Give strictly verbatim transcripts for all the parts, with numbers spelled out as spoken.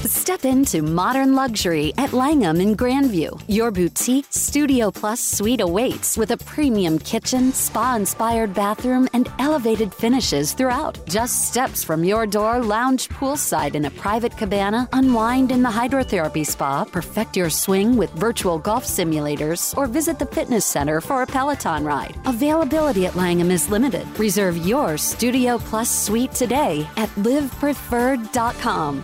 Step into modern luxury at Langham in Grandview. Your boutique Studio Plus suite awaits with a premium kitchen, spa-inspired bathroom, and elevated finishes throughout. Just steps from your door, lounge poolside in a private cabana, unwind in the hydrotherapy spa, perfect your swing with virtual golf simulators, or visit the fitness center for a Peloton ride. Availability at Langham is limited. Reserve your Studio Plus suite today at live preferred dot com.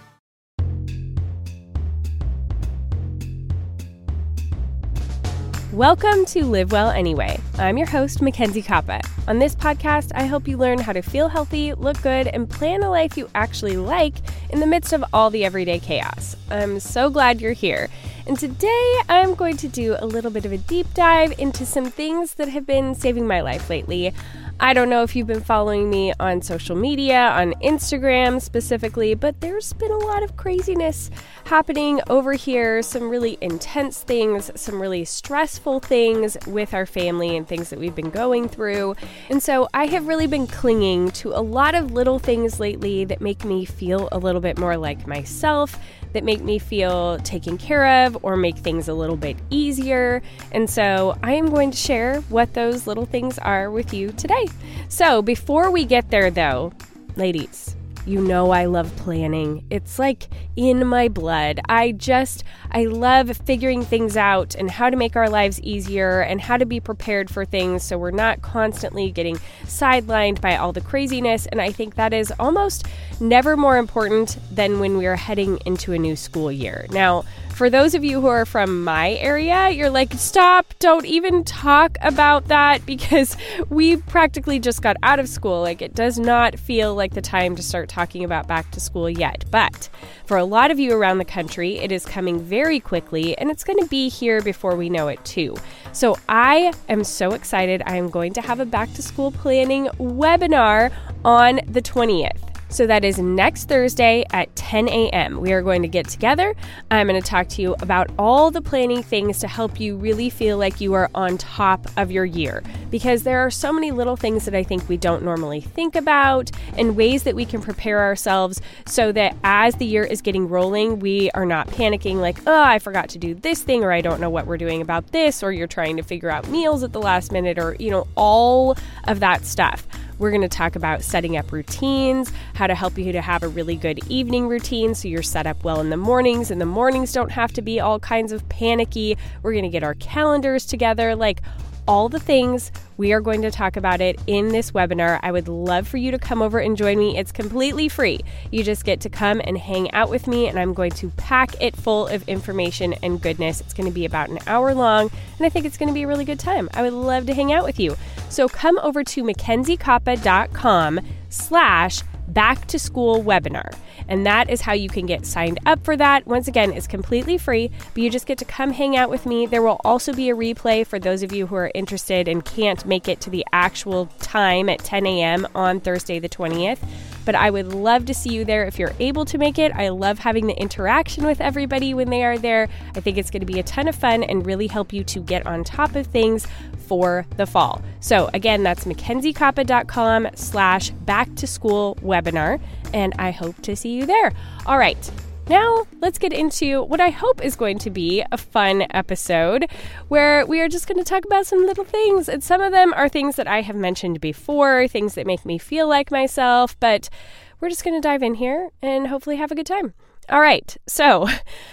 Welcome to Live Well Anyway. I'm your host, Mackenzie Koppa. On this podcast, I help you learn how to feel healthy, look good, and plan a life you actually like in the midst of all the everyday chaos. I'm so glad you're here. And today, I'm going to do a little bit of a deep dive into some things that have been saving my life lately. I don't know if you've been following me on social media, on Instagram specifically, but there's been a lot of craziness happening over here, some really intense things, some really stressful things with our family and things that we've been going through. And so I have really been clinging to a lot of little things lately that make me feel a little bit more like myself, that make me feel taken care of or make things a little bit easier. And so I am going to share what those little things are with you today. So before we get there though, ladies, you know I love planning. It's like in my blood. I just, I love figuring things out and how to make our lives easier and how to be prepared for things so we're not constantly getting sidelined by all the craziness. And I think that is almost never more important than when we are heading into a new school year. Now, for those of you who are from my area, you're like, stop, don't even talk about that because we practically just got out of school. Like, it does not feel like the time to start talking about back to school yet. But for a lot of you around the country, it is coming very quickly and it's going to be here before we know it too. So I am so excited. I am going to have a back to school planning webinar on the twentieth. So that is next Thursday at ten a.m. We are going to get together. I'm going to talk to you about all the planning things to help you really feel like you are on top of your year. Because there are so many little things that I think we don't normally think about and ways that we can prepare ourselves so that as the year is getting rolling, we are not panicking like, oh, I forgot to do this thing, or I don't know what we're doing about this, or you're trying to figure out meals at the last minute, or, you know, all of that stuff. We're going to talk about setting up routines, how to help you to have a really good evening routine so you're set up well in the mornings, and the mornings don't have to be all kinds of panicky. We're going to get our calendars together, like all the things. We are going to talk about it in this webinar. I would love for you to come over and join me. It's completely free. You just get to come and hang out with me, and I'm going to pack it full of information and goodness. It's going to be about an hour long, and I think it's going to be a really good time. I would love to hang out with you. So come over to mackenziekoppa.com slash back to school webinar. And that is how you can get signed up for that. Once again, it's completely free, but you just get to come hang out with me. There will also be a replay for those of you who are interested and can't make it to the actual time at ten a.m. on Thursday the twentieth. But I would love to see you there if you're able to make it. I love having the interaction with everybody when they are there. I think it's going to be a ton of fun and really help you to get on top of things for the fall. So again, that's mackenziekoppa.com slash back to school webinar. And I hope to see you there. All right. Now, let's get into what I hope is going to be a fun episode where we are just going to talk about some little things. And some of them are things that I have mentioned before, things that make me feel like myself, but we're just going to dive in here and hopefully have a good time. All right. So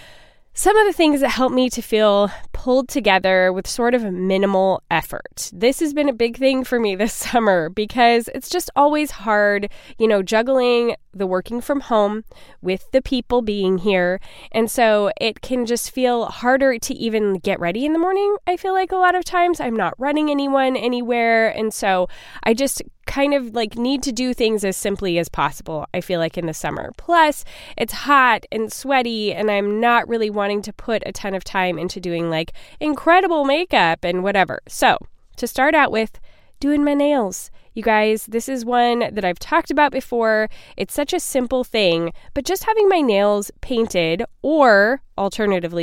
some of the things that help me to feel pulled together with sort of minimal effort. This has been a big thing for me this summer because it's just always hard, you know, juggling the working from home with the people being here. And so it can just feel harder to even get ready in the morning. I feel like a lot of times I'm not running anyone anywhere. And so I just kind of like need to do things as simply as possible, I feel like, in the summer. Plus, it's hot and sweaty, and I'm not really wanting to put a ton of time into doing like incredible makeup and whatever. So to start out with, doing my nails. You guys, this is one that I've talked about before. It's such a simple thing, but just having my nails painted, or alternatively,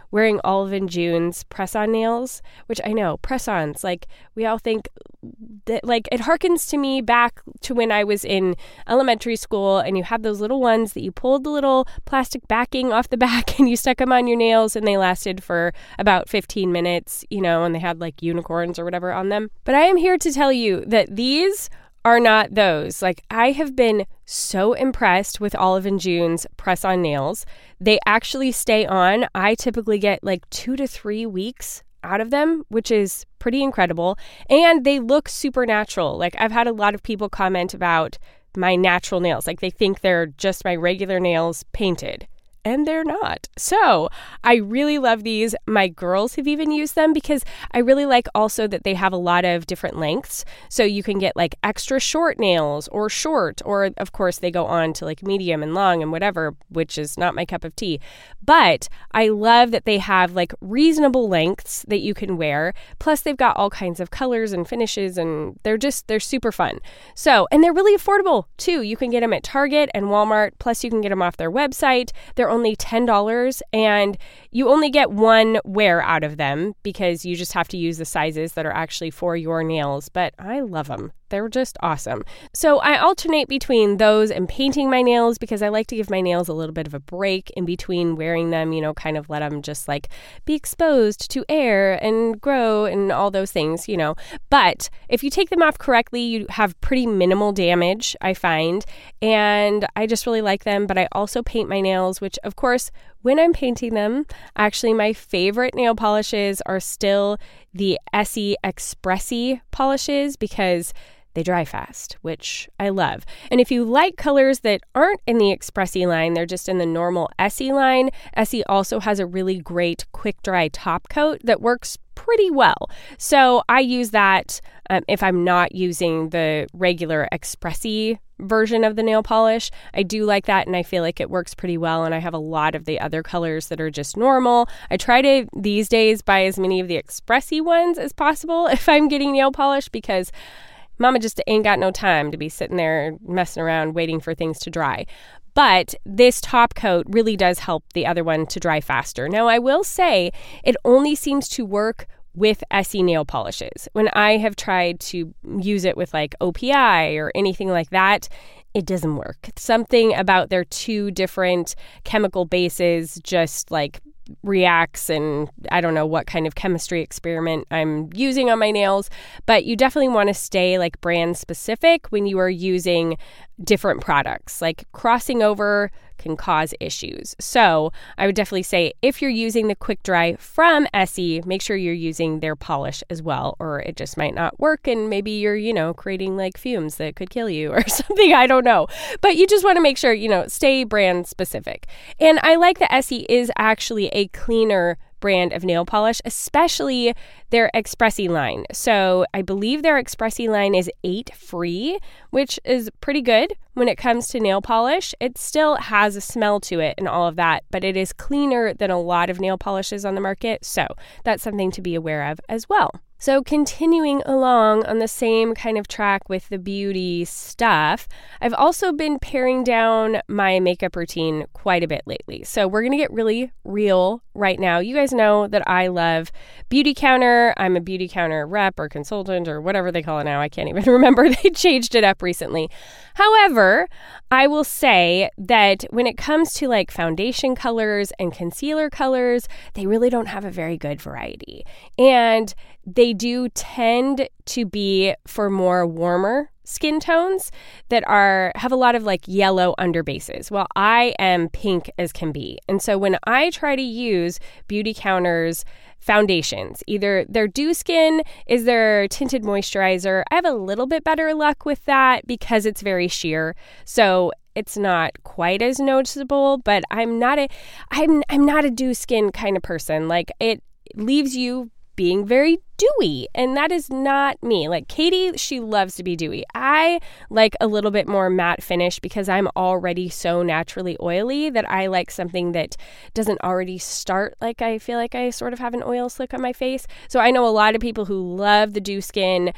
wearing Olive and June's press-on nails, which I know, press-ons, like we all think that, like, it harkens to me back to when I was in elementary school and you had those little ones that you pulled the little plastic backing off the back and you stuck them on your nails and they lasted for about fifteen minutes, you know, and they had like unicorns or whatever on them. But I am here to tell you that these are not those. Like, I have been so impressed with Olive and June's press-on nails. They actually stay on. I typically get like two to three weeks out of them, which is pretty incredible. And they look super natural. Like, I've had a lot of people comment about my natural nails. Like, they think they're just my regular nails painted. And they're not. So I really love these. My girls have even used them because I really like also that they have a lot of different lengths. So you can get like extra short nails or short, or of course they go on to like medium and long and whatever, which is not my cup of tea. But I love that they have like reasonable lengths that you can wear. Plus they've got all kinds of colors and finishes and they're just, they're super fun. So, and they're really affordable too. You can get them at Target and Walmart. Plus you can get them off their website. They're only ten dollars and you only get one wear out of them because you just have to use the sizes that are actually for your nails. But I love them. They're just awesome. So I alternate between those and painting my nails because I like to give my nails a little bit of a break in between wearing them, you know, kind of let them just like be exposed to air and grow and all those things, you know. But if you take them off correctly, you have pretty minimal damage, I find. And I just really like them. But I also paint my nails, which of course, when I'm painting them, actually my favorite nail polishes are still the Essie Expressi polishes because they dry fast, which I love. And if you like colors that aren't in the Expressi line, they're just in the normal Essie line, Essie also has a really great quick dry top coat that works pretty well. So I use that um, if I'm not using the regular Expressi version of the nail polish. I do like that and I feel like it works pretty well, and I have a lot of the other colors that are just normal. I try to these days buy as many of the Expressi ones as possible if I'm getting nail polish because Mama just ain't got no time to be sitting there messing around waiting for things to dry. But this top coat really does help the other one to dry faster. Now, I will say it only seems to work with Essie nail polishes. When I have tried to use it with like O P I or anything like that, it doesn't work. Something about their two different chemical bases just like reacts, and I don't know what kind of chemistry experiment I'm using on my nails, but you definitely want to stay like brand specific when you are using different products. Like crossing over can cause issues. So I would definitely say if you're using the quick dry from Essie, make sure you're using their polish as well, or it just might not work and maybe you're, you know, creating like fumes that could kill you or something. I don't know. But you just want to make sure, you know, stay brand specific. And I like that Essie is actually a cleaner brand of nail polish, especially their Expressi line. So I believe their Expressi line is eight free, which is pretty good when it comes to nail polish. It still has a smell to it and all of that, but it is cleaner than a lot of nail polishes on the market. So that's something to be aware of as well. So continuing along on the same kind of track with the beauty stuff, I've also been paring down my makeup routine quite a bit lately. So we're going to get really real right now. You guys know that I love Beautycounter. I'm a Beautycounter rep or consultant or whatever they call it now. I can't even remember. They changed it up recently. However, I will say that when it comes to like foundation colors and concealer colors, they really don't have a very good variety. And they do tend to be for more warmer skin tones that are have a lot of like yellow underbases. Well, I am pink as can be. And so when I try to use Beautycounter's foundations, either their Dew Skin is their tinted moisturizer, I have a little bit better luck with that because it's very sheer. So it's not quite as noticeable, but I'm not a I'm I'm not a Dew Skin kind of person. Like it leaves you being very dewy, and that is not me. Like Katie, she loves to be dewy. I like a little bit more matte finish because I'm already so naturally oily that I like something that doesn't already start like I feel like I sort of have an oil slick on my face. So I know a lot of people who love the Dew Skin.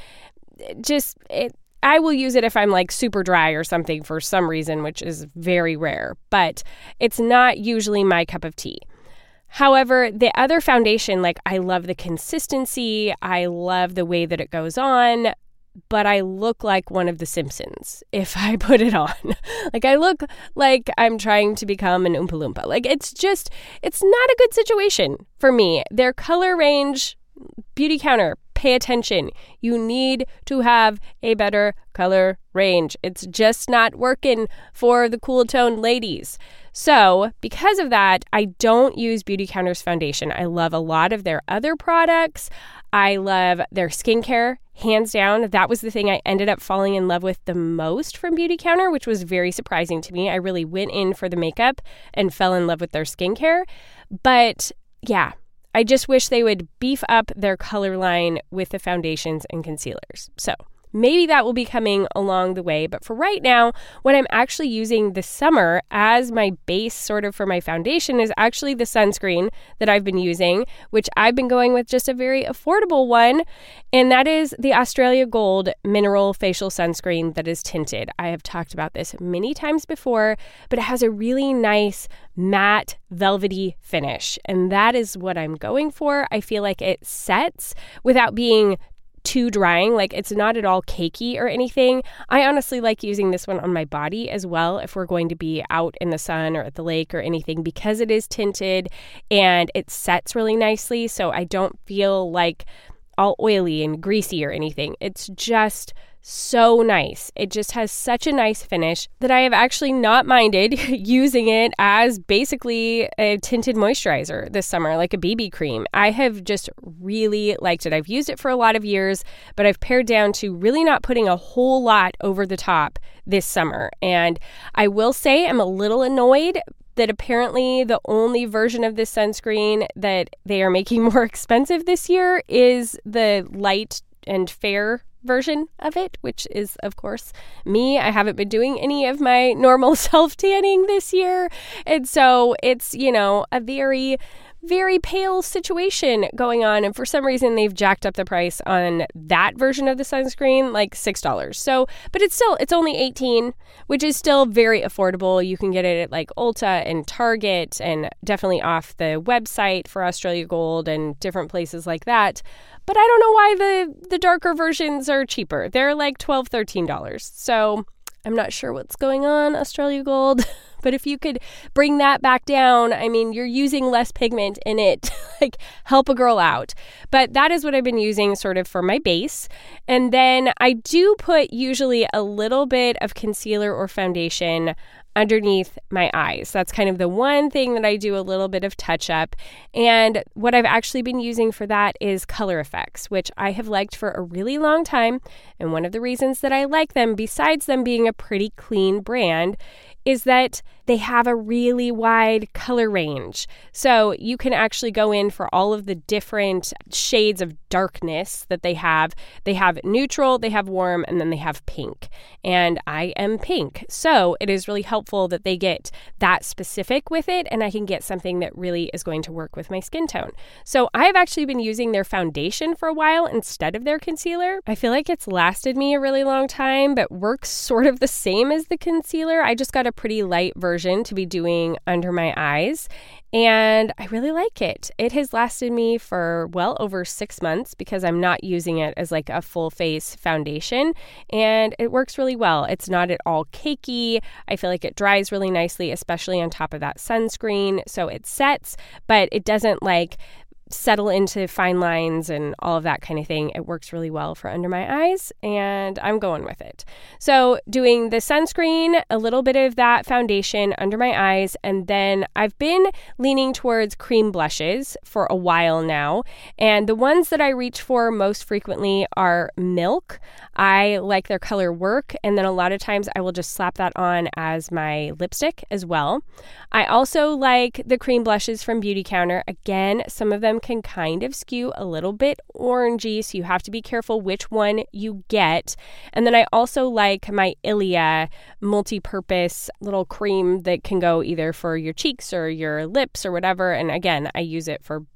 Just it I will use it if I'm like super dry or something for some reason, which is very rare, but it's not usually my cup of tea. However, the other foundation, like I love the consistency, I love the way that it goes on, but I look like one of the Simpsons if I put it on. Like I look like I'm trying to become an Oompa Loompa. Like it's just, it's not a good situation for me. Their color range, Beauty Counter, pay attention. You need to have a better color range. It's just not working for the cool toned ladies. So because of that, I don't use Beauty Counter's foundation. I love a lot of their other products. I love their skincare, hands down. That was the thing I ended up falling in love with the most from Beauty Counter, which was very surprising to me. I really went in for the makeup and fell in love with their skincare. But yeah, I just wish they would beef up their color line with the foundations and concealers. So maybe that will be coming along the way. But for right now, what I'm actually using this summer as my base sort of for my foundation is actually the sunscreen that I've been using, which I've been going with just a very affordable one. And that is the Australia Gold Mineral Facial Sunscreen that is tinted. I have talked about this many times before, but it has a really nice matte velvety finish. And that is what I'm going for. I feel like it sets without being too drying. Like it's not at all cakey or anything. I honestly like using this one on my body as well if we're going to be out in the sun or at the lake or anything, because it is tinted and it sets really nicely. So I don't feel like all oily and greasy or anything. It's just so nice. It just has such a nice finish that I have actually not minded using it as basically a tinted moisturizer this summer, like a B B cream. I have just really liked it. I've used it for a lot of years, but I've pared down to really not putting a whole lot over the top this summer. And I will say I'm a little annoyed that apparently the only version of this sunscreen that they are making more expensive this year is the light and fair version of it, which is, of course, me. I haven't been doing any of my normal self-tanning this year. And so it's, you know, a very, very pale situation going on. And for some reason, they've jacked up the price on that version of the sunscreen, like six dollars. So, but it's still, it's only eighteen dollars, which is still very affordable. You can get it at like Ulta and Target and definitely off the website for Australia Gold and different places like that. But I don't know why the, the darker versions are cheaper. They're like twelve dollars, thirteen dollars. So I'm not sure what's going on, Australia Gold. But if you could bring that back down, I mean, you're using less pigment in it. Like, help a girl out. But that is what I've been using sort of for my base. And then I do put usually a little bit of concealer or foundation underneath my eyes. That's kind of the one thing that I do a little bit of touch up. And what I've actually been using for that is Color Effects, which I have liked for a really long time. And one of the reasons that I like them, besides them being a pretty clean brand, is that they have a really wide color range. So you can actually go in for all of the different shades of darkness that they have. They have neutral, they have warm, and then they have pink. And I am pink. So it is really helpful that they get that specific with it, and I can get something that really is going to work with my skin tone. So I've actually been using their foundation for a while instead of their concealer. I feel like it's lasted me a really long time, but works sort of the same as the concealer. I just got a pretty light version to be doing under my eyes, and I really like it. It has lasted me for well over six months because I'm not using it as like a full face foundation, and it works really well. It's not at all cakey. I feel like it dries really nicely, especially on top of that sunscreen. So it sets, but it doesn't like settle into fine lines and all of that kind of thing. It works really well for under my eyes, and I'm going with it. So doing the sunscreen, a little bit of that foundation under my eyes, and then I've been leaning towards cream blushes for a while now, and the ones that I reach for most frequently are Milk. I like their color work, and then a lot of times I will just slap that on as my lipstick as well. I also like the cream blushes from Beauty Counter. Again, some of them can kind of skew a little bit orangey, so you have to be careful which one you get. And then I also like my Ilia multi-purpose little cream that can go either for your cheeks or your lips or whatever. And again, I use it for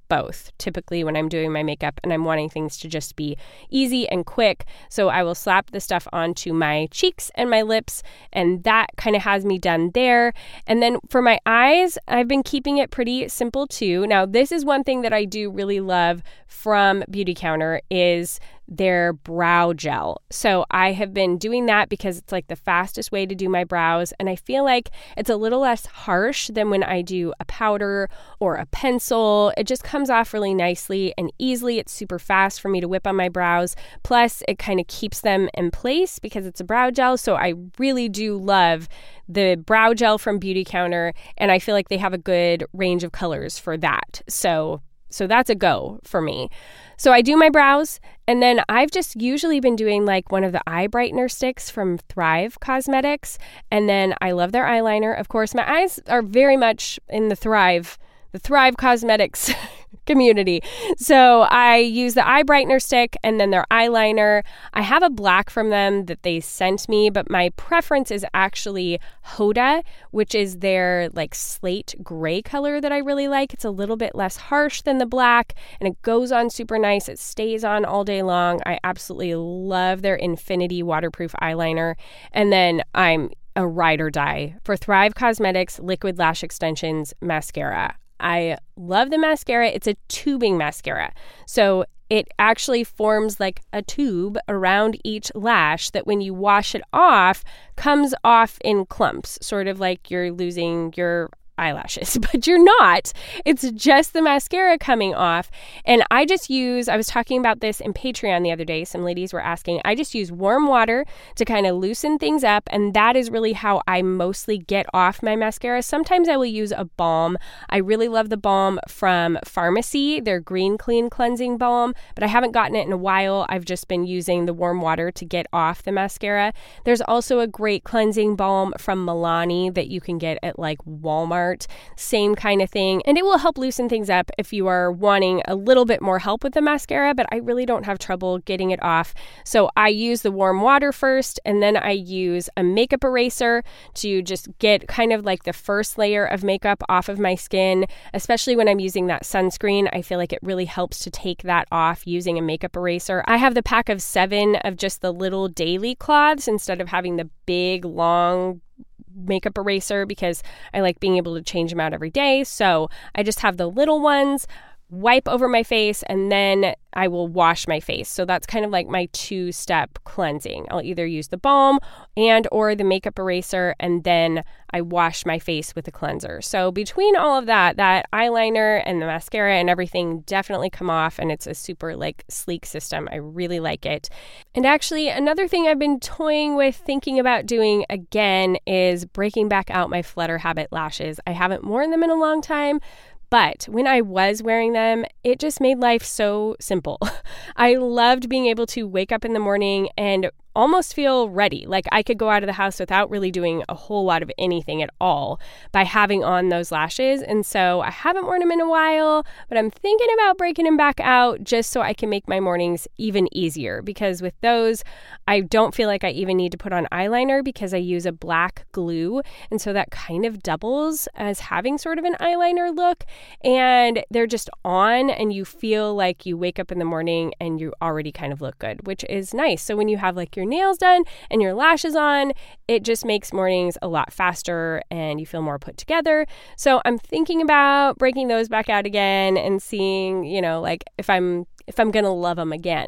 both typically when I'm doing my makeup and I'm wanting things to just be easy and quick. So I will slap the stuff onto my cheeks and my lips, and that kind of has me done there. And then for my eyes, I've been keeping it pretty simple too. Now, this is one thing that I do really love from Beautycounter is their brow gel. So I have been doing that because it's like the fastest way to do my brows. And I feel like it's a little less harsh than when I do a powder or a pencil. It just comes off really nicely and easily. It's super fast for me to whip on my brows. Plus, it kind of keeps them in place because it's a brow gel. So I really do love the brow gel from Beautycounter. And I feel like they have a good range of colors for that. So So that's a go for me. So I do my brows, and then I've just usually been doing like one of the eye brightener sticks from Thrive Cosmetics. And then I love their eyeliner. Of course, my eyes are very much in the Thrive, the Thrive Cosmetics community. So I use the eye brightener stick and then their eyeliner. I have a black from them that they sent me, but my preference is actually Hoda, which is their like slate gray color that I really like. It's a little bit less harsh than the black and it goes on super nice. It stays on all day long. I absolutely love their Infinity waterproof eyeliner. And then I'm a ride or die for Thrive Cosmetics Liquid Lash Extensions Mascara. I love the mascara. It's a tubing mascara. So it actually forms like a tube around each lash that when you wash it off, comes off in clumps, sort of like you're losing your eyelashes, but you're not. It's just the mascara coming off. And I just use, I was talking about this in Patreon the other day. Some ladies were asking, I just use warm water to kind of loosen things up. And that is really how I mostly get off my mascara. Sometimes I will use a balm. I really love the balm from Pharmacy, their Green Clean Cleansing Balm, but I haven't gotten it in a while. I've just been using the warm water to get off the mascara. There's also a great cleansing balm from Milani that you can get at like Walmart. Same kind of thing. And it will help loosen things up if you are wanting a little bit more help with the mascara, but I really don't have trouble getting it off. So I use the warm water first, and then I use a makeup eraser to just get kind of like the first layer of makeup off of my skin, especially when I'm using that sunscreen. I feel like it really helps to take that off using a makeup eraser. I have the pack of seven of just the little daily cloths instead of having the big, long makeup eraser because I like being able to change them out every day. So I just have the little ones, wipe over my face, and then I will wash my face. So that's kind of like my two-step cleansing. I'll either use the balm and or the makeup eraser, and then I wash my face with the cleanser. So between all of that, that eyeliner and the mascara and everything definitely come off, and it's a super like sleek system. I really like it. And actually, another thing I've been toying with thinking about doing again is breaking back out my Flutter Habit lashes. I haven't worn them in a long time, but when I was wearing them, it just made life so simple. I loved being able to wake up in the morning and almost feel ready. Like I could go out of the house without really doing a whole lot of anything at all by having on those lashes. And so I haven't worn them in a while, but I'm thinking about breaking them back out just so I can make my mornings even easier. Because with those, I don't feel like I even need to put on eyeliner because I use a black glue. And so that kind of doubles as having sort of an eyeliner look. And they're just on and you feel like you wake up in the morning and you already kind of look good, which is nice. So when you have like your nails done and your lashes on, it just makes mornings a lot faster and you feel more put together. So I'm thinking about breaking those back out again and seeing, you know, like if I'm if I'm gonna love them again.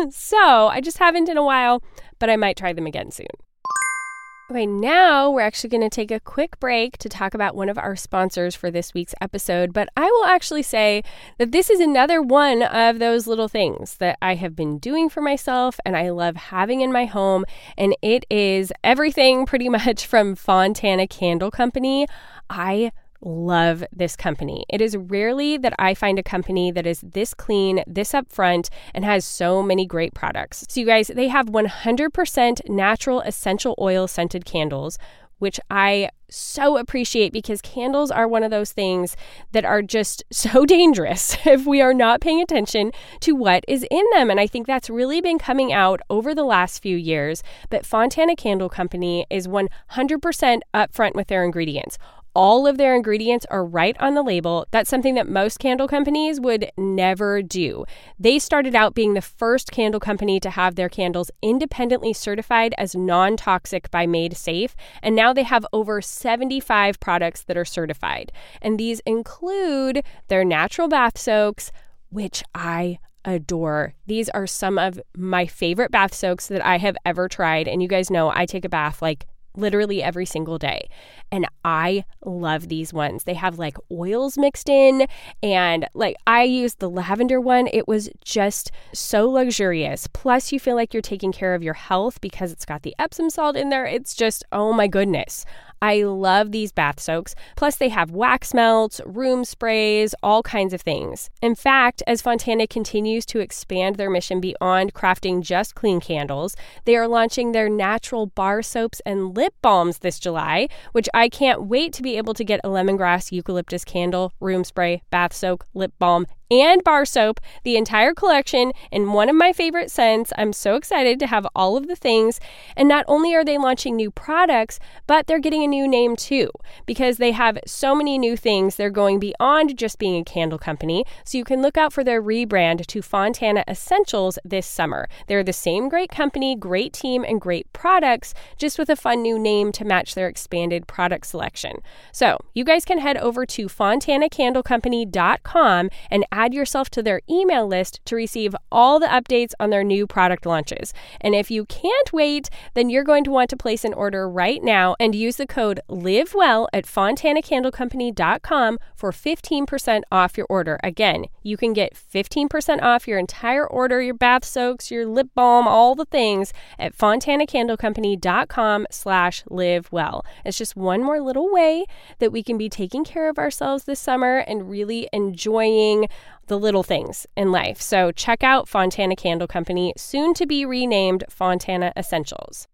So I just haven't in a while, but I might try them again soon. Okay, now we're actually going to take a quick break to talk about one of our sponsors for this week's episode, but I will actually say that this is another one of those little things that I have been doing for myself and I love having in my home, and it is everything pretty much from Fontana Candle Company. I love this company. It is rarely that I find a company that is this clean, this upfront, and has so many great products. So you guys, they have one hundred percent natural essential oil scented candles, which I so appreciate because candles are one of those things that are just so dangerous if we are not paying attention to what is in them. And I think that's really been coming out over the last few years. But Fontana Candle Company is one hundred percent upfront with their ingredients. all of their ingredients are right on the label. That's something that most candle companies would never do. They started out being the first candle company to have their candles independently certified as non-toxic by Made Safe, and now they have over seventy-five products that are certified. And these include their natural bath soaks, which I adore. These are some of my favorite bath soaks that I have ever tried, and you guys know I take a bath like literally every single day. And I love these ones. They have like oils mixed in, and like I used the lavender one. It was just so luxurious. Plus you feel like you're taking care of your health because it's got the Epsom salt in there. It's just, oh my goodness. I love these bath soaks. Plus they have wax melts, room sprays, all kinds of things. In fact, as Fontana continues to expand their mission beyond crafting just clean candles, they are launching their natural bar soaps and lip balms this July, which I can't wait to be able to get a lemongrass eucalyptus candle, room spray, bath soak, lip balm, and bar soap, the entire collection in one of my favorite scents. I'm so excited to have all of the things. And not only are they launching new products, but they're getting a new name too, because they have so many new things. They're going beyond just being a candle company. So you can look out for their rebrand to Fontana Essentials this summer. They're the same great company, great team, and great products, just with a fun new name to match their expanded product selection. So you guys can head over to fontana candle company dot com and add yourself to their email list to receive all the updates on their new product launches. And if you can't wait, then you're going to want to place an order right now and use the code LIVEWELL at fontana candle company dot com for fifteen percent off your order. Again, you can get fifteen percent off your entire order, your bath soaks, your lip balm, all the things at fontana candle company dot com slash live well. It's just one more little way that we can be taking care of ourselves this summer and really enjoying the little things in life. So check out Fontana Candle Company, soon to be renamed Fontana Essentials.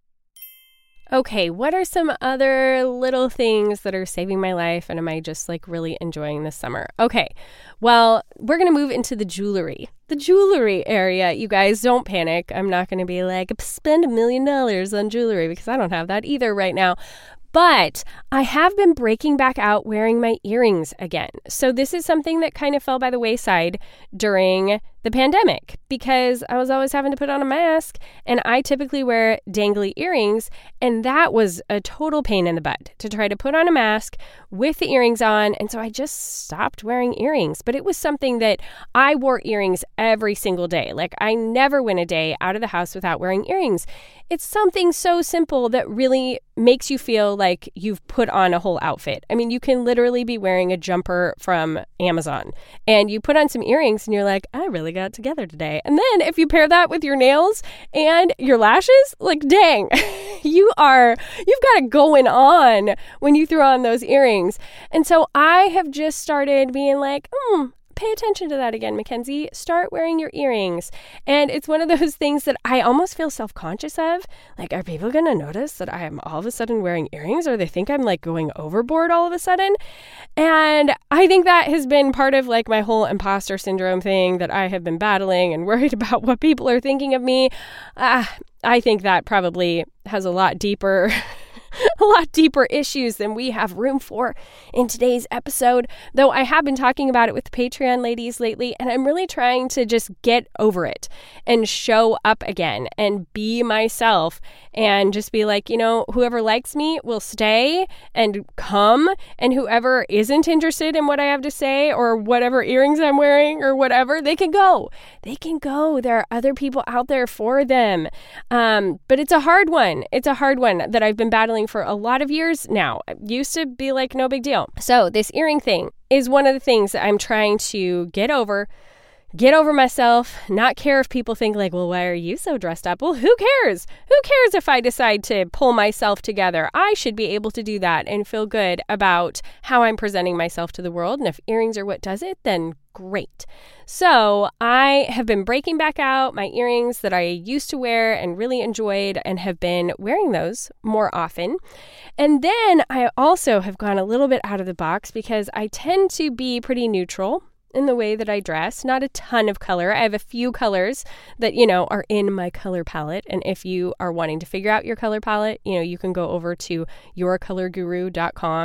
Okay, what are some other little things that are saving my life and am I just like really enjoying this summer? Okay, well, we're going to move into the jewelry. The jewelry area. You guys, don't panic. I'm not going to be like, spend a million dollars on jewelry, because I don't have that either right now. But I have been breaking back out wearing my earrings again. So this is something that kind of fell by the wayside during the pandemic, because I was always having to put on a mask, and I typically wear dangly earrings, and that was a total pain in the butt to try to put on a mask with the earrings on. And so I just stopped wearing earrings. But it was something that I wore earrings every single day. Like I never went a day out of the house without wearing earrings. It's something so simple that really makes you feel like you've put on a whole outfit. I mean, you can literally be wearing a jumper from Amazon and you put on some earrings and you're like, I really got together today. And then if you pair that with your nails and your lashes, like, dang, you are, you've got it going on when you throw on those earrings. And so I have just started being like, hmm, pay attention to that again, Mackenzie. Start wearing your earrings. And it's one of those things that I almost feel self-conscious of. Like, are people going to notice that I am all of a sudden wearing earrings, or they think I'm like going overboard all of a sudden? And I think that has been part of like my whole imposter syndrome thing that I have been battling and worried about what people are thinking of me. Uh, I think that probably has a lot deeper a lot deeper issues than we have room for in today's episode, though I have been talking about it with Patreon ladies lately, and I'm really trying to just get over it and show up again and be myself and just be like, you know, whoever likes me will stay and come, and whoever isn't interested in what I have to say or whatever earrings I'm wearing or whatever, they can go. They can go. There are other people out there for them. Um, but it's a hard one. It's a hard one that I've been battling for a lot of years now. It used to be like no big deal. So this earring thing is one of the things that I'm trying to get over, get over myself, not care if people think like, well, why are you so dressed up? Well, who cares? Who cares if I decide to pull myself together? I should be able to do that and feel good about how I'm presenting myself to the world. And if earrings are what does it, then great. So I have been breaking back out my earrings that I used to wear and really enjoyed, and have been wearing those more often. And then I also have gone a little bit out of the box because I tend to be pretty neutral in the way that I dress, not a ton of color. I have a few colors that, you know, are in my color palette. And if you are wanting to figure out your color palette, you know, you can go over to your color guru dot com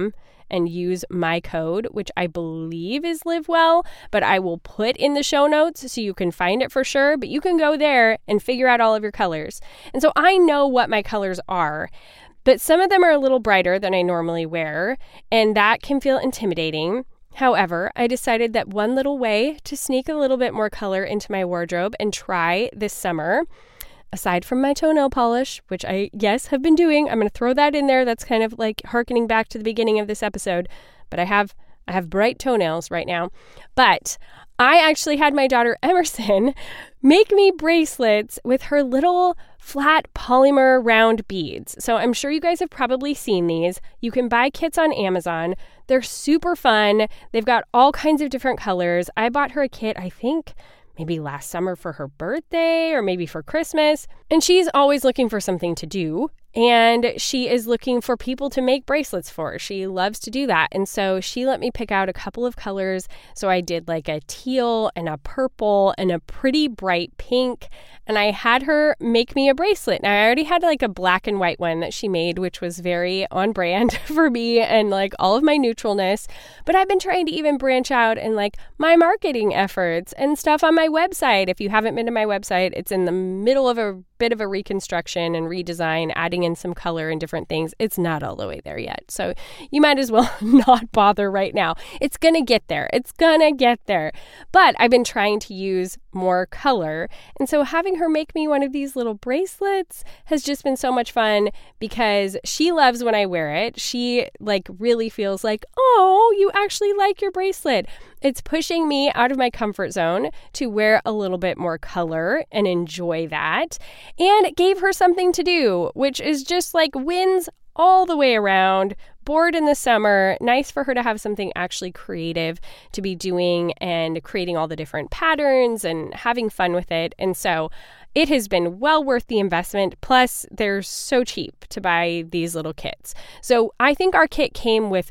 and use my code, which I believe is LiveWell, but I will put in the show notes so you can find it for sure. But you can go there and figure out all of your colors. And so I know what my colors are, but some of them are a little brighter than I normally wear, and that can feel intimidating. However, I decided that one little way to sneak a little bit more color into my wardrobe and try this summer, aside from my toenail polish, which I, yes, have been doing, I'm going to throw that in there. That's kind of like hearkening back to the beginning of this episode, but I have I have bright toenails right now. But I actually had my daughter Emerson make me bracelets with her little flat polymer round beads. So I'm sure you guys have probably seen these. You can buy kits on Amazon. They're super fun. They've got all kinds of different colors. I bought her a kit, I think, maybe last summer for her birthday or maybe for Christmas. And she's always looking for something to do. And she is looking for people to make bracelets for. She loves to do that. And so she let me pick out a couple of colors. So I did like a teal and a purple and a pretty bright pink. And I had her make me a bracelet. Now, I already had like a black and white one that she made, which was very on brand for me and like all of my neutralness. But I've been trying to even branch out in like my marketing efforts and stuff on my website. If you haven't been to my website, it's in the middle of a bit of a reconstruction and redesign, adding in some color and different things. It's not all the way there yet. So you might as well not bother right now. It's going to get there. It's going to get there. But I've been trying to use more color. And so having her make me one of these little bracelets has just been so much fun because she loves when I wear it. She like really feels like, oh, you actually like your bracelet. It's pushing me out of my comfort zone to wear a little bit more color and enjoy that. And it gave her something to do, which is just like wins all the way around. Bored in the summer, nice for her to have something actually creative to be doing and creating all the different patterns and having fun with it. And so it has been well worth the investment. Plus, they're so cheap to buy these little kits. So I think our kit came with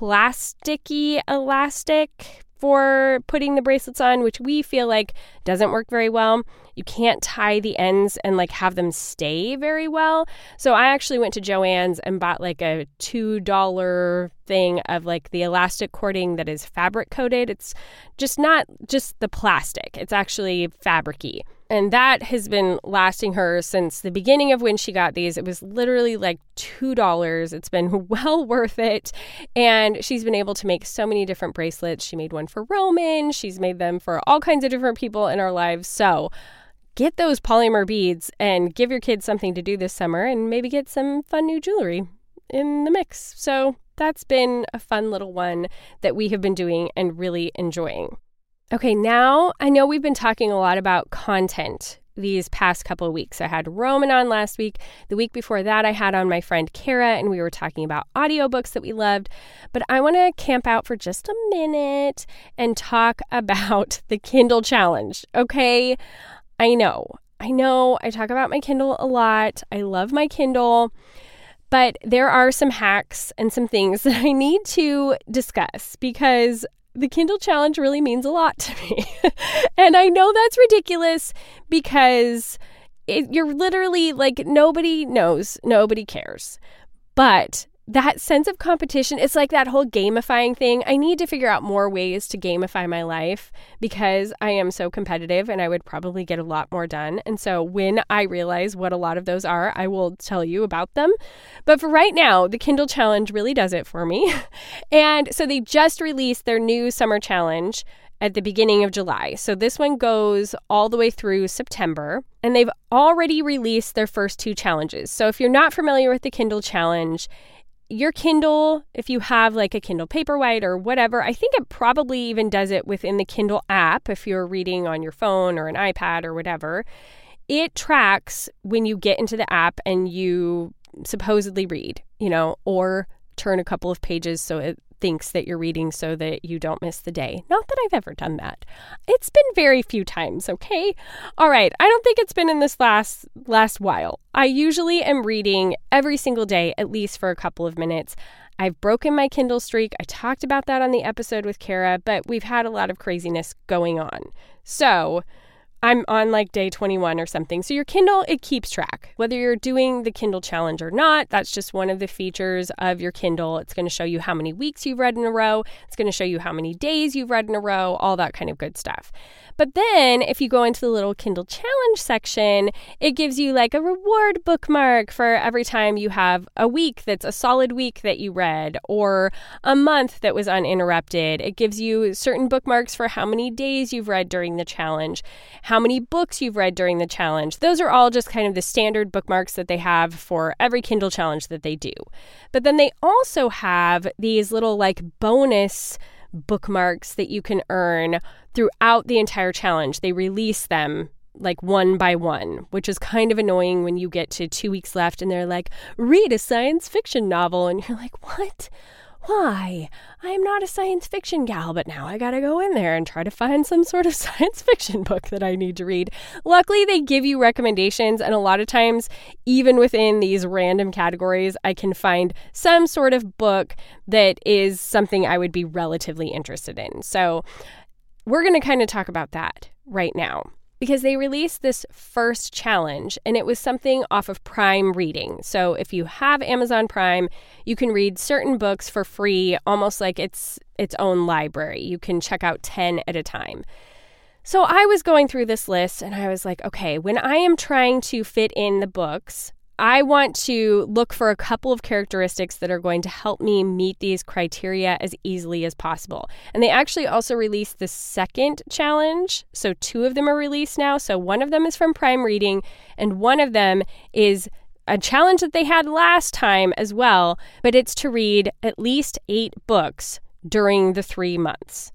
plasticky elastic for putting the bracelets on, which we feel like doesn't work very well. You can't tie the ends and like have them stay very well. So I actually went to Joann's and bought like a two dollar thing of like the elastic cording that is fabric coated. It's just not just the plastic. It's actually fabric-y. And that has been lasting her since the beginning of when she got these. It was literally like two dollars. It's been well worth it. And she's been able to make so many different bracelets. She made one for Roman. She's made them for all kinds of different people in our lives. So get those polymer beads and give your kids something to do this summer and maybe get some fun new jewelry in the mix. So that's been a fun little one that we have been doing and really enjoying. Okay, now I know we've been talking a lot about content these past couple of weeks. I had Roman on last week. The week before that, I had on my friend Kara, and we were talking about audiobooks that we loved. But I want to camp out for just a minute and talk about the Kindle Challenge, okay? I know, I know I talk about my Kindle a lot. I love my Kindle. But there are some hacks and some things that I need to discuss because the Kindle Challenge really means a lot to me. And I know that's ridiculous because it, you're literally like, nobody knows, nobody cares. But that sense of competition, it's like that whole gamifying thing. I need to figure out more ways to gamify my life because I am so competitive and I would probably get a lot more done. And so when I realize what a lot of those are, I will tell you about them. But for right now, the Kindle Challenge really does it for me. And so they just released their new summer challenge at the beginning of July. So this one goes all the way through September, and they've already released their first two challenges. So if you're not familiar with the Kindle Challenge, your Kindle, if you have like a Kindle Paperwhite or whatever, I think it probably even does it within the Kindle app if you're reading on your phone or an iPad or whatever. It tracks when you get into the app and you supposedly read, you know, or turn a couple of pages so it thinks that you're reading so that you don't miss the day. Not that I've ever done that. It's been very few times, okay? All right, I don't think it's been in this last last while. I usually am reading every single day, at least for a couple of minutes. I've broken my Kindle streak. I talked about that on the episode with Kara, but we've had a lot of craziness going on. So I'm on like day twenty-one or something. So your Kindle, it keeps track. Whether you're doing the Kindle challenge or not, that's just one of the features of your Kindle. It's going to show you how many weeks you've read in a row. It's going to show you how many days you've read in a row, all that kind of good stuff. But then if you go into the little Kindle challenge section, it gives you like a reward bookmark for every time you have a week that's a solid week that you read, or a month that was uninterrupted. It gives you certain bookmarks for how many days you've read during the challenge, how many books you've read during the challenge. Those are all just kind of the standard bookmarks that they have for every Kindle challenge that they do. But then they also have these little like bonus bookmarks that you can earn throughout the entire challenge. They release them like one by one, which is kind of annoying when you get to two weeks left and they're like, read a science fiction novel. And you're like, what? Why? I am not a science fiction gal, but now I gotta go in there and try to find some sort of science fiction book that I need to read. Luckily, they give you recommendations, and a lot of times, even within these random categories, I can find some sort of book that is something I would be relatively interested in. So we're going to kind of talk about that right now, because they released this first challenge, and it was something off of Prime Reading. So if you have Amazon Prime, you can read certain books for free, almost like it's its own library. You can check out ten at a time. So I was going through this list, and I was like, okay, when I am trying to fit in the books, I want to look for a couple of characteristics that are going to help me meet these criteria as easily as possible. And they actually also released the second challenge. So two of them are released now. So one of them is from Prime Reading, and one of them is a challenge that they had last time as well, but it's to read at least eight books during the three months.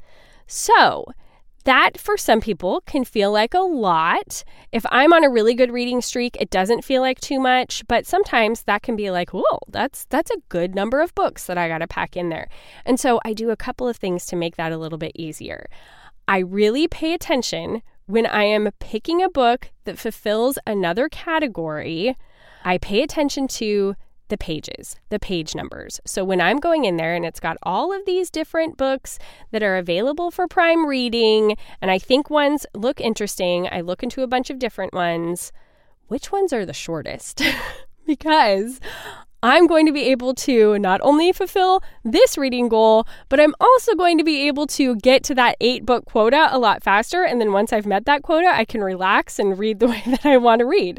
So that, for some people, can feel like a lot. If I'm on a really good reading streak, it doesn't feel like too much, but sometimes that can be like, whoa, that's that's a good number of books that I got to pack in there. And so I do a couple of things to make that a little bit easier. I really pay attention when I am picking a book that fulfills another category. I pay attention to the pages, the page numbers. So when I'm going in there and it's got all of these different books that are available for Prime Reading, and I think ones look interesting, I look into a bunch of different ones, which ones are the shortest? Because I'm going to be able to not only fulfill this reading goal, but I'm also going to be able to get to that eight book quota a lot faster. And then once I've met that quota, I can relax and read the way that I want to read.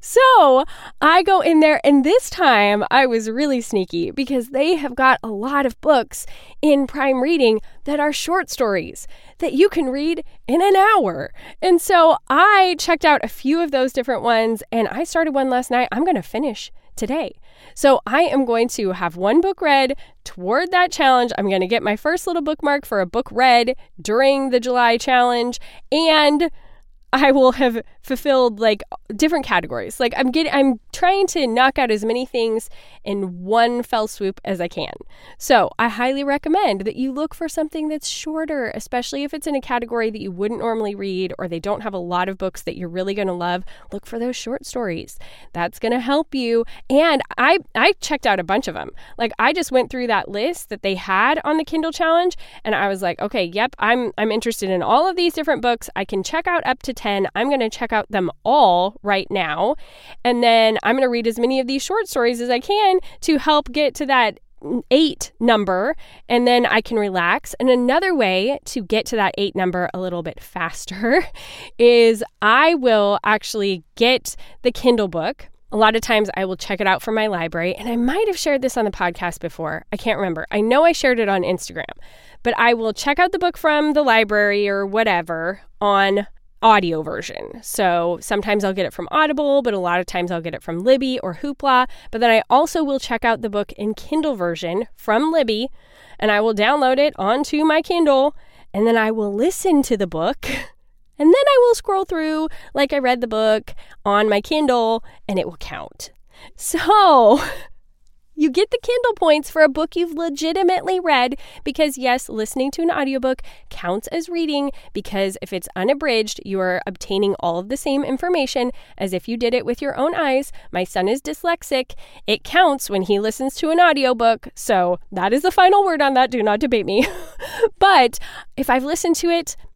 So I go in there, and this time I was really sneaky because they have got a lot of books in Prime Reading that are short stories that you can read in an hour. And so I checked out a few of those different ones, and I started one last night. I'm going to finish today. So I am going to have one book read toward that challenge. I'm going to get my first little bookmark for a book read during the July challenge, and I will have fulfilled like different categories. Like I'm getting, I'm trying to knock out as many things in one fell swoop as I can. So I highly recommend that you look for something that's shorter, especially if it's in a category that you wouldn't normally read, or they don't have a lot of books that you're really going to love. Look for those short stories. That's going to help you. And I, I checked out a bunch of them. Like I just went through that list that they had on the Kindle challenge, and I was like, okay, yep, I'm, I'm interested in all of these different books. I can check out up to ten. I'm going to check out them all right now. And then I'm going to read as many of these short stories as I can to help get to that eight number, and then I can relax. And another way to get to that eight number a little bit faster is I will actually get the Kindle book. A lot of times I will check it out from my library, and I might have shared this on the podcast before. I can't remember. I know I shared it on Instagram, but I will check out the book from the library or whatever on audio version. So sometimes I'll get it from Audible, but a lot of times I'll get it from Libby or Hoopla. But then I also will check out the book in Kindle version from Libby, and I will download it onto my Kindle, and then I will listen to the book, and then I will scroll through like I read the book on my Kindle, and it will count. So you get the Kindle points for a book you've legitimately read, because yes, listening to an audiobook counts as reading, because if it's unabridged, you are obtaining all of the same information as if you did it with your own eyes. My son is dyslexic. It counts when he listens to an audiobook. So that is the final word on that. Do not debate me. But if I've listened to it,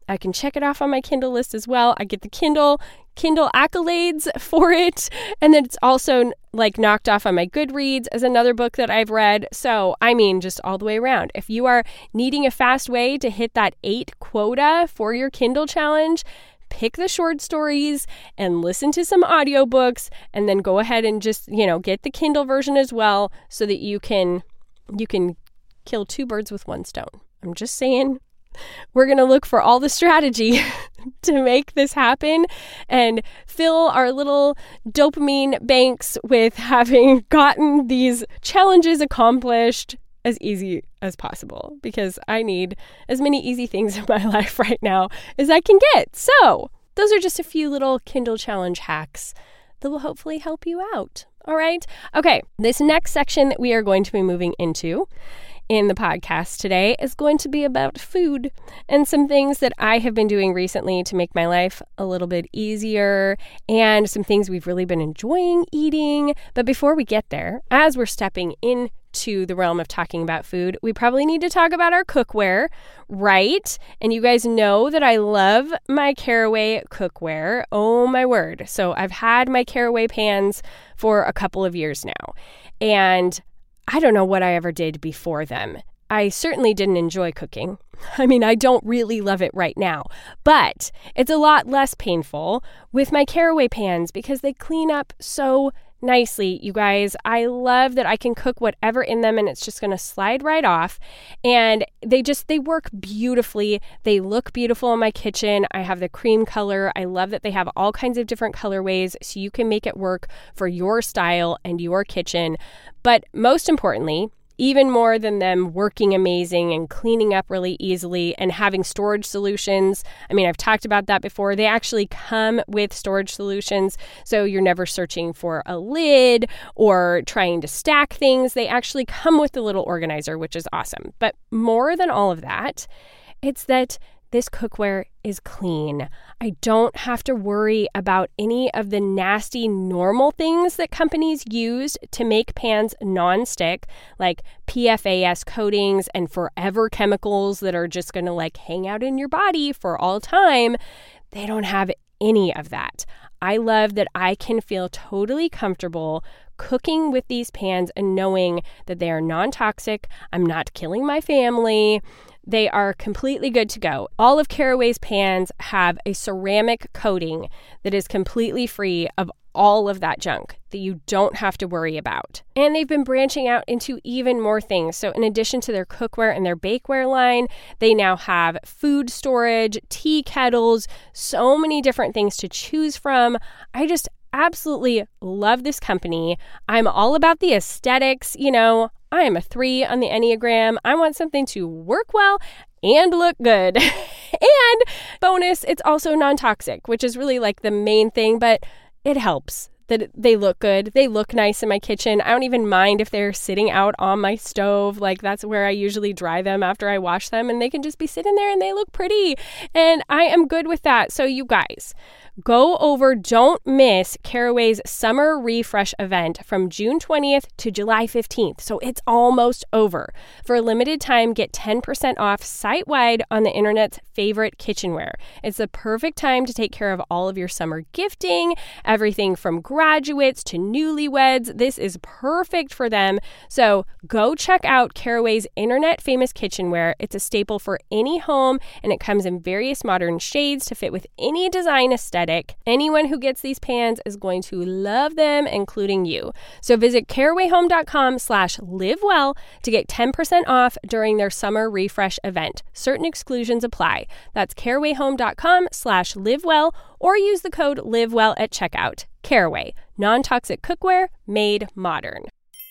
I can check it off on my Kindle list as well. I get the Kindle Kindle accolades for it. And then it's also like knocked off on my Goodreads as another book that I've read. So, I mean, just all the way around. If you are needing a fast way to hit that eight quota for your Kindle challenge, pick the short stories and listen to some audiobooks, and then go ahead and just, you know, get the Kindle version as well so that you can you can kill two birds with one stone. I'm just saying. We're going to look for all the strategy to make this happen and fill our little dopamine banks with having gotten these challenges accomplished as easy as possible, because I need as many easy things in my life right now as I can get. So those are just a few little Kindle challenge hacks that will hopefully help you out. All right. Okay. This next section that we are going to be moving into in the podcast today is going to be about food and some things that I have been doing recently to make my life a little bit easier, and some things we've really been enjoying eating. But before we get there, as we're stepping into the realm of talking about food, we probably need to talk about our cookware, right? And you guys know that I love my Caraway cookware. Oh my word. So I've had my Caraway pans for a couple of years now, and I don't know what I ever did before them. I certainly didn't enjoy cooking. I mean, I don't really love it right now, but it's a lot less painful with my Caraway pans because they clean up so nicely, you guys. I love that I can cook whatever in them and it's just going to slide right off. And they just, they work beautifully. They look beautiful in my kitchen. I have the cream color. I love that they have all kinds of different colorways so you can make it work for your style and your kitchen. But most importantly, even more than them working amazing and cleaning up really easily and having storage solutions. I mean, I've talked about that before. They actually come with storage solutions, so you're never searching for a lid or trying to stack things. They actually come with the little organizer, which is awesome. But more than all of that, it's that this cookware is clean. I don't have to worry about any of the nasty normal things that companies use to make pans non-stick, like P F A S coatings and forever chemicals that are just going to like hang out in your body for all time. They don't have any of that. I love that I can feel totally comfortable cooking with these pans and knowing that they are non-toxic. I'm not killing my family. They are completely good to go. All of Caraway's pans have a ceramic coating that is completely free of all of that junk that you don't have to worry about. And they've been branching out into even more things. So in addition to their cookware and their bakeware line, they now have food storage, tea kettles, so many different things to choose from. I just absolutely love this company. I'm all about the aesthetics. You know, I am a three on the Enneagram. I want something to work well and look good. And bonus, it's also non-toxic, which is really like the main thing, but it helps that they look good. They look nice in my kitchen. I don't even mind if they're sitting out on my stove. Like that's where I usually dry them after I wash them, and they can just be sitting there and they look pretty. And I am good with that. So you guys, go over, don't miss Caraway's Summer Refresh event from June twentieth to July fifteenth. So it's almost over. For a limited time, get ten percent off site-wide on the internet's favorite kitchenware. It's the perfect time to take care of all of your summer gifting, everything from graduates to newlyweds. This is perfect for them. So go check out Caraway's internet famous kitchenware. It's a staple for any home, and it comes in various modern shades to fit with any design aesthetic. Anyone who gets these pans is going to love them, including you. So visit carawayhome.com slash livewell to get ten percent off during their summer refresh event. Certain exclusions apply. That's carawayhome.com slash livewell or use the code livewell at checkout. Caraway, non-toxic cookware made modern.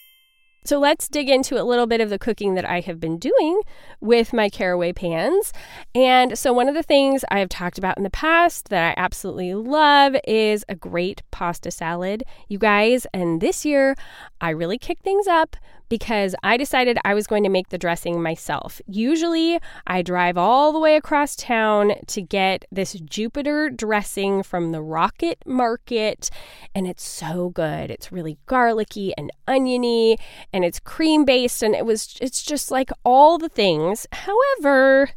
So let's dig into a little bit of the cooking that I have been doing with my Caraway pans. And so one of the things I have talked about in the past that I absolutely love is a great pasta salad, you guys. And this year, I really kicked things up because I decided I was going to make the dressing myself. Usually, I drive all the way across town to get this Jupiter dressing from the Rocket Market, and it's so good. It's really garlicky and oniony, and it's cream-based, and it was it's just like all the things. However,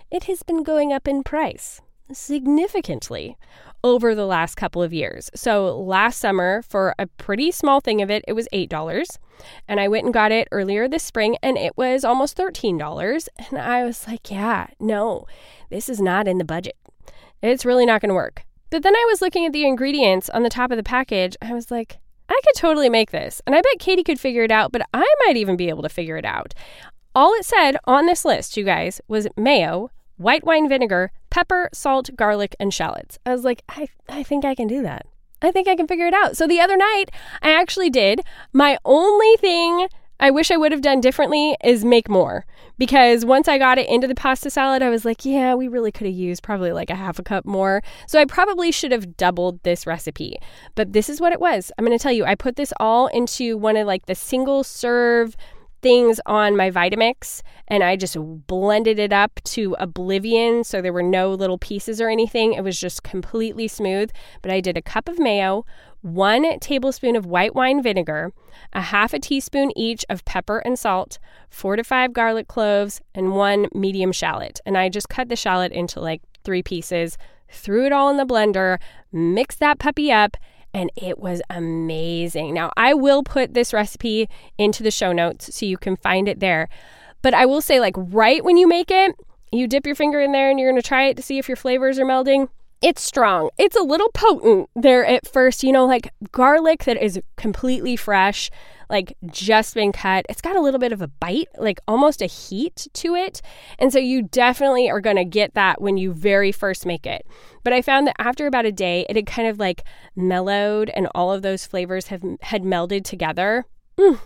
it has been going up in price significantly over the last couple of years. So last summer, for a pretty small thing of it, it was eight dollars. And I went and got it earlier this spring, and it was almost thirteen dollars. And I was like, yeah, no, this is not in the budget. It's really not going to work. But then I was looking at the ingredients on the top of the package. I was like, I could totally make this. And I bet Katie could figure it out, but I might even be able to figure it out. All it said on this list, you guys, was mayo, white wine vinegar, pepper, salt, garlic, and shallots. I was like, I, I think I can do that. I think I can figure it out. So the other night, I actually did. My only thing I wish I would have done differently is make more. Because once I got it into the pasta salad, I was like, yeah, we really could have used probably like a half a cup more. So I probably should have doubled this recipe. But this is what it was. I'm going to tell you, I put this all into one of like the single serve things on my Vitamix, and I just blended it up to oblivion, so there were no little pieces or anything. It was just completely smooth. But I did a cup of mayo, one tablespoon of white wine vinegar, a half a teaspoon each of pepper and salt, four to five garlic cloves, and one medium shallot. And I just cut the shallot into like three pieces, threw it all in the blender, mixed that puppy up, and it was amazing. Now, I will put this recipe into the show notes so you can find it there. But I will say, like, right when you make it, you dip your finger in there and you're going to try it to see if your flavors are melding. It's strong. It's a little potent there at first, you know, like garlic that is completely fresh, like just been cut. It's got a little bit of a bite, like almost a heat to it. And so you definitely are going to get that when you very first make it. But I found that after about a day, it had kind of like mellowed and all of those flavors have had melded together. Mm,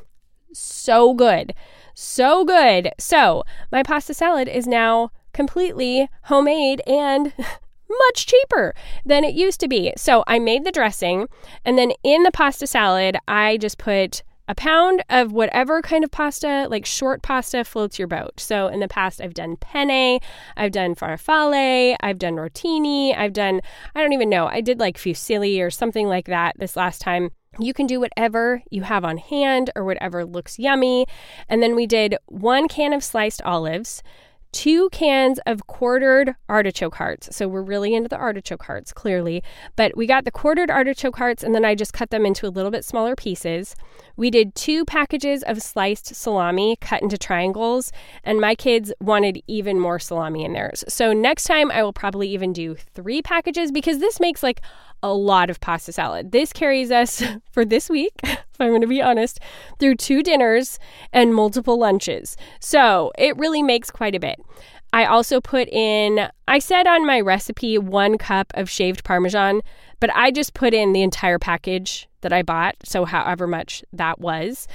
so good. So good. So my pasta salad is now completely homemade and much cheaper than it used to be. So I made the dressing, and then in the pasta salad, I just put a pound of whatever kind of pasta, like short pasta, floats your boat. So in the past, I've done penne, I've done farfalle, I've done rotini, I've done, I don't even know, I did like fusilli or something like that this last time. You can do whatever you have on hand or whatever looks yummy. And then we did one can of sliced olives, two cans of quartered artichoke hearts. So we're really into the artichoke hearts, clearly. But we got the quartered artichoke hearts, and then I just cut them into a little bit smaller pieces. We did two packages of sliced salami cut into triangles, and my kids wanted even more salami in theirs. So next time I will probably even do three packages, because this makes like a lot of pasta salad. This carries us for this week, if I'm going to be honest, through two dinners and multiple lunches. So it really makes quite a bit. I also put in, I said on my recipe, one cup of shaved Parmesan, but I just put in the entire package that I bought, so however much that was.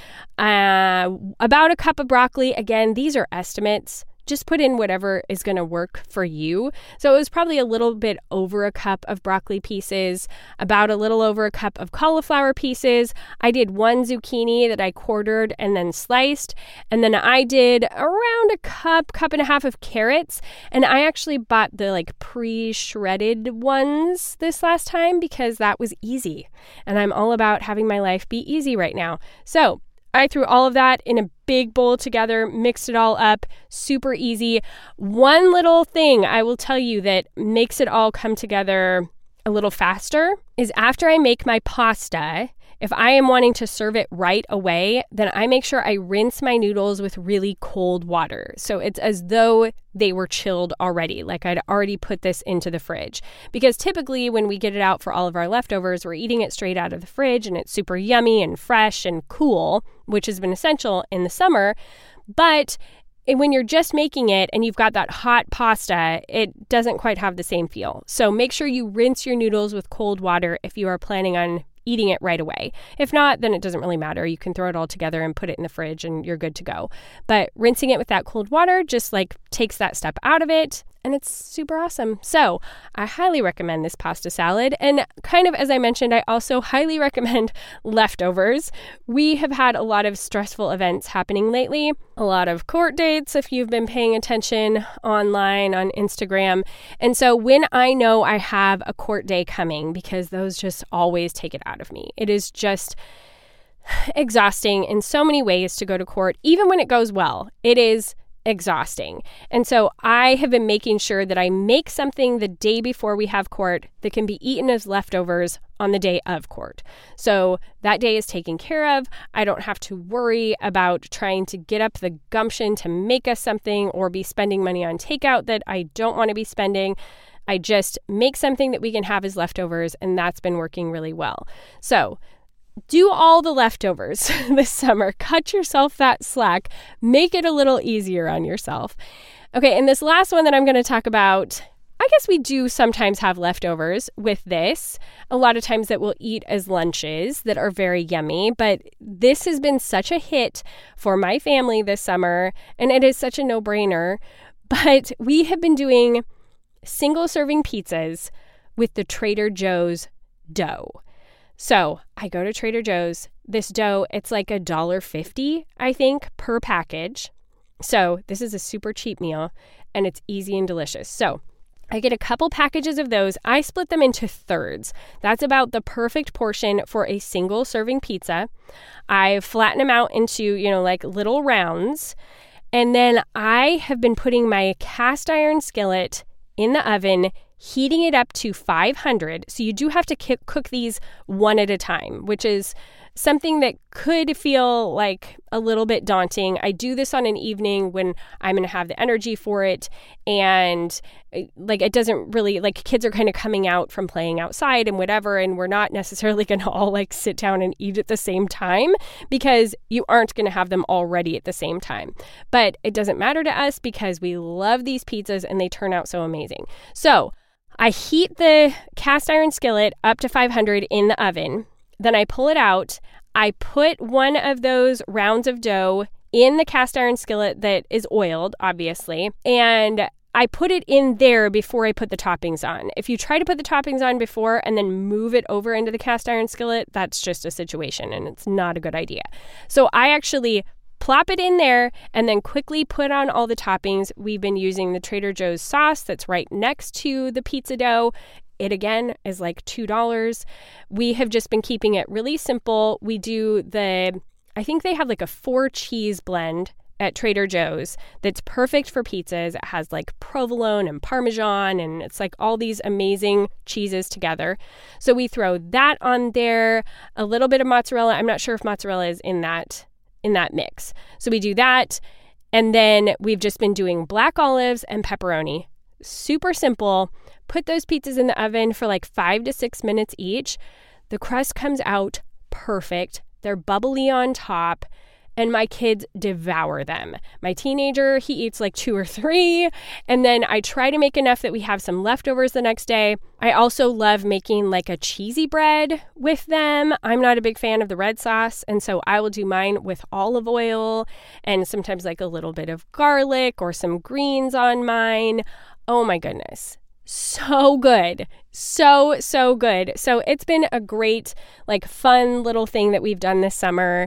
Uh, about a cup of broccoli. Again, these are estimates. Just put in whatever is going to work for you. So it was probably a little bit over a cup of broccoli pieces, about a little over a cup of cauliflower pieces. I did one zucchini that I quartered and then sliced. And then I did around a cup, cup and a half of carrots. And I actually bought the like pre-shredded ones this last time because that was easy. And I'm all about having my life be easy right now. So I threw all of that in a big bowl together, mixed it all up, super easy. One little thing I will tell you that makes it all come together a little faster is after I make my pasta, if I am wanting to serve it right away, then I make sure I rinse my noodles with really cold water. So it's as though they were chilled already, like I'd already put this into the fridge. Because typically when we get it out for all of our leftovers, we're eating it straight out of the fridge and it's super yummy and fresh and cool, which has been essential in the summer. But when you're just making it and you've got that hot pasta, it doesn't quite have the same feel. So make sure you rinse your noodles with cold water if you are planning on eating it right away. If not, then it doesn't really matter. You can throw it all together and put it in the fridge and you're good to go. But rinsing it with that cold water just like takes that step out of it, and it's super awesome. So I highly recommend this pasta salad. And kind of as I mentioned, I also highly recommend leftovers. We have had a lot of stressful events happening lately, a lot of court dates if you've been paying attention online on Instagram. And so when I know I have a court day coming, because those just always take it out of me, it is just exhausting in so many ways to go to court. Even when it goes well, it is exhausting. And so I have been making sure that I make something the day before we have court that can be eaten as leftovers on the day of court. So that day is taken care of. I don't have to worry about trying to get up the gumption to make us something or be spending money on takeout that I don't want to be spending. I just make something that we can have as leftovers, and that's been working really well. So do all the leftovers this summer. Cut yourself that slack. Make it a little easier on yourself. Okay, and this last one that I'm going to talk about, I guess we do sometimes have leftovers with this. A lot of times that we'll eat as lunches that are very yummy, but this has been such a hit for my family this summer, and it is such a no-brainer. But we have been doing single-serving pizzas with the Trader Joe's dough. So I go to Trader Joe's. This dough, it's like a one dollar fifty, I think, per package. So this is a super cheap meal, and it's easy and delicious. So I get a couple packages of those. I split them into thirds. That's about the perfect portion for a single serving pizza. I flatten them out into, you know, like little rounds. And then I have been putting my cast iron skillet in the oven, heating it up to five hundred. So you do have to ki- cook these one at a time, which is something that could feel like a little bit daunting. I do this on an evening when I'm going to have the energy for it. And like, it doesn't really, like, kids are kind of coming out from playing outside and whatever. And we're not necessarily going to all like sit down and eat at the same time because you aren't going to have them all ready at the same time. But it doesn't matter to us because we love these pizzas and they turn out so amazing. So I heat the cast iron skillet up to five hundred in the oven. Then I pull it out. I put one of those rounds of dough in the cast iron skillet that is oiled, obviously, and I put it in there before I put the toppings on. If you try to put the toppings on before and then move it over into the cast iron skillet, that's just a situation and it's not a good idea. So I actually plop it in there and then quickly put on all the toppings. We've been using the Trader Joe's sauce that's right next to the pizza dough. It, again, is like two dollars. We have just been keeping it really simple. We do the, I think they have like a four cheese blend at Trader Joe's that's perfect for pizzas. It has like provolone and Parmesan, and it's like all these amazing cheeses together. So we throw that on there, a little bit of mozzarella. I'm not sure if mozzarella is in that in that mix. So we do that. And then we've just been doing black olives and pepperoni. Super simple. Put those pizzas in the oven for like five to six minutes each. The crust comes out perfect. They're bubbly on top. And my kids devour them. My teenager, he eats like two or three. And then I try to make enough that we have some leftovers the next day. I also love making like a cheesy bread with them. I'm not a big fan of the red sauce. And so I will do mine with olive oil and sometimes like a little bit of garlic or some greens on mine. Oh my goodness. So good. So, so good. So it's been a great, like, fun little thing that we've done this summer,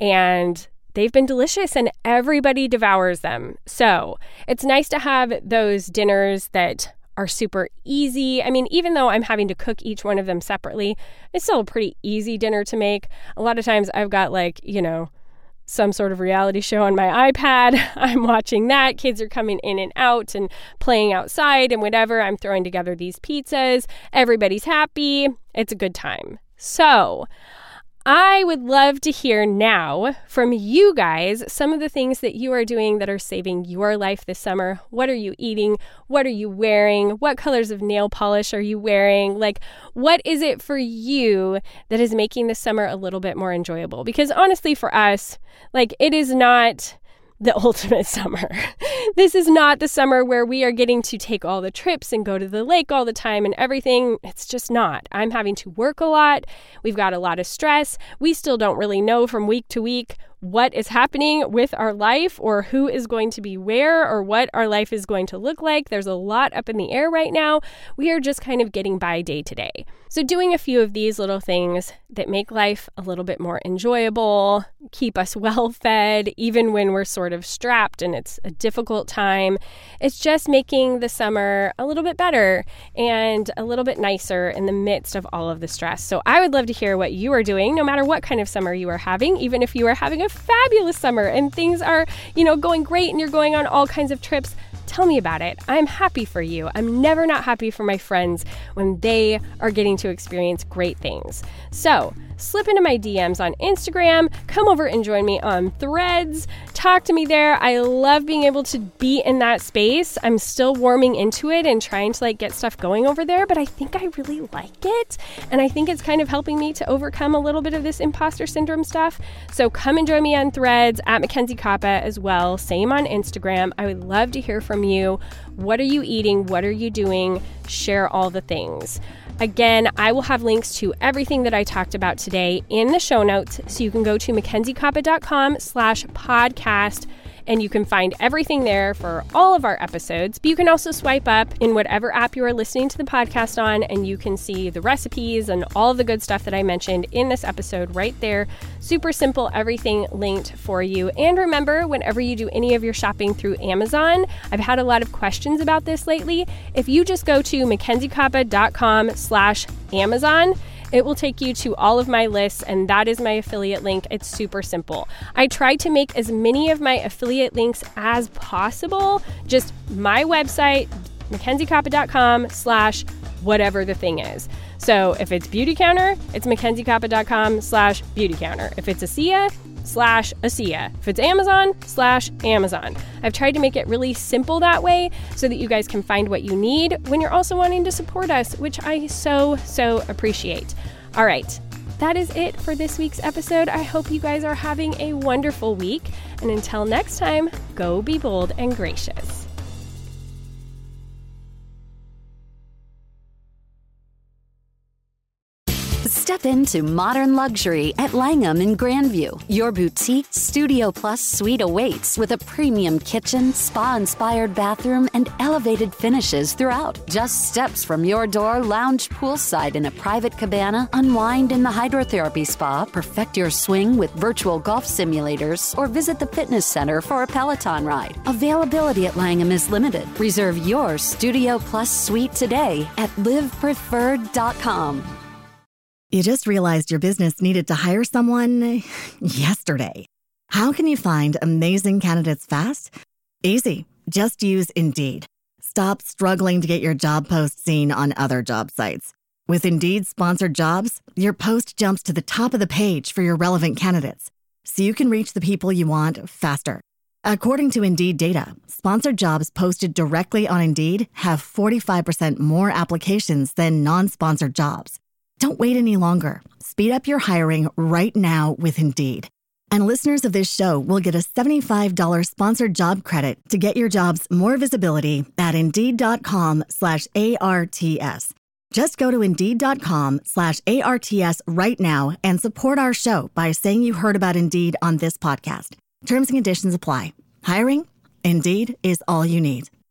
and they've been delicious and everybody devours them. So it's nice to have those dinners that are super easy. I mean, even though I'm having to cook each one of them separately, it's still a pretty easy dinner to make. A lot of times I've got like, you know, some sort of reality show on my iPad. I'm watching that. Kids are coming in and out and playing outside and whatever. I'm throwing together these pizzas. Everybody's happy. It's a good time. So I would love to hear now from you guys some of the things that you are doing that are saving your life this summer. What are you eating? What are you wearing? What colors of nail polish are you wearing? Like, what is it for you that is making this summer a little bit more enjoyable? Because honestly, for us, like, it is not the ultimate summer. This is not the summer where we are getting to take all the trips and go to the lake all the time and everything. It's just not. I'm having to work a lot. We've got a lot of stress. We still don't really know from week to week what is happening with our life or who is going to be where or what our life is going to look like. There's a lot up in the air right now. We are just kind of getting by day to day. So doing a few of these little things that make life a little bit more enjoyable, keep us well fed, even when we're sort of strapped and it's a difficult time. It's just making the summer a little bit better and a little bit nicer in the midst of all of the stress. So I would love to hear what you are doing, no matter what kind of summer you are having, even if you are having a fabulous summer and things are, you know, going great and you're going on all kinds of trips, tell me about it. I'm happy for you. I'm never not happy for my friends when they are getting to experience great things. So slip into my D Ms on Instagram, come over and join me on Threads, talk to me there. I love being able to be in that space. I'm still warming into it and trying to like get stuff going over there, but I think I really like it. And I think it's kind of helping me to overcome a little bit of this imposter syndrome stuff. So come and join me on Threads at Mackenzie Koppa as well. Same on Instagram. I would love to hear from you. What are you eating? What are you doing? Share all the things. Again, I will have links to everything that I talked about today in the show notes, so you can go to mackenziekoppa.com slash podcast, and you can find everything there for all of our episodes. But you can also swipe up in whatever app you are listening to the podcast on, and you can see the recipes and all of the good stuff that I mentioned in this episode right there. Super simple, everything linked for you. And remember, whenever you do any of your shopping through Amazon, I've had a lot of questions about this lately. If you just go to mackenziekoppa.com slash Amazon, it will take you to all of my lists, and that is my affiliate link. It's super simple. I try to make as many of my affiliate links as possible, just my website, mackenziekoppa.com slash whatever the thing is. So if it's Beauty Counter, it's mackenziekoppa.com slash Beauty Counter. If it's ASEA, slash ASEA. If it's Amazon, slash Amazon. I've tried to make it really simple that way so that you guys can find what you need when you're also wanting to support us, which I so, so appreciate. All right, that is it for this week's episode. I hope you guys are having a wonderful week. And until next time, go be bold and gracious. Step into modern luxury at Langham in Grandview. Your boutique Studio Plus suite awaits with a premium kitchen, spa-inspired bathroom, and elevated finishes throughout. Just steps from your door, lounge poolside in a private cabana, unwind in the hydrotherapy spa, perfect your swing with virtual golf simulators, or visit the fitness center for a Peloton ride. Availability at Langham is limited. Reserve your Studio Plus suite today at live preferred dot com. You just realized your business needed to hire someone yesterday. How can you find amazing candidates fast? Easy. Just use Indeed. Stop struggling to get your job post seen on other job sites. With Indeed sponsored jobs, your post jumps to the top of the page for your relevant candidates, so you can reach the people you want faster. According to Indeed data, sponsored jobs posted directly on Indeed have forty-five percent more applications than non-sponsored jobs. Don't wait any longer. Speed up your hiring right now with Indeed. And listeners of this show will get a seventy-five dollars sponsored job credit to get your jobs more visibility at Indeed.com slash ARTS. Just go to Indeed.com slash ARTS right now and support our show by saying you heard about Indeed on this podcast. Terms and conditions apply. Hiring? Indeed is all you need.